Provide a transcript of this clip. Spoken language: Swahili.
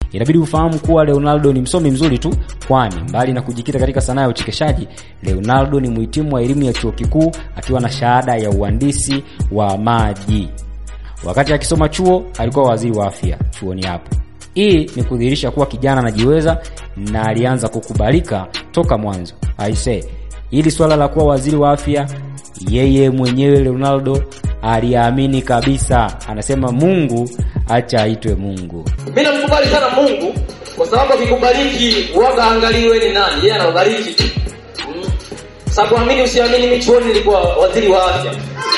Inabidi ufahamu kuwa Leonardo ni msomi mzuri tu, kwani mbali na kujikita katika sanaa ya uchekeshaji, Leonardo ni mhitimu wa elimu ya chuo kikuu akiwa na shahada ya uhandisi wa maji. Wakati akisoma chuo alikuwa waziri wa afya chuoni hapo. Hii ni kudhihirisha kuwa kijana anajiweza na alianza kukubalika toka mwanzo. Hili swala la kuwa waziri wa afya, yeye mwenyewe Leonardo aliamini kabisa. Anasema Mungu acha aitwe Mungu. Mimi namkubali sana Mungu kwa sababu akikubariki huaga angaliwe ni nani. Yeye anabariki tu. Sababu amini usiamini, mimi chuoni nilikuwa waziri wa afya.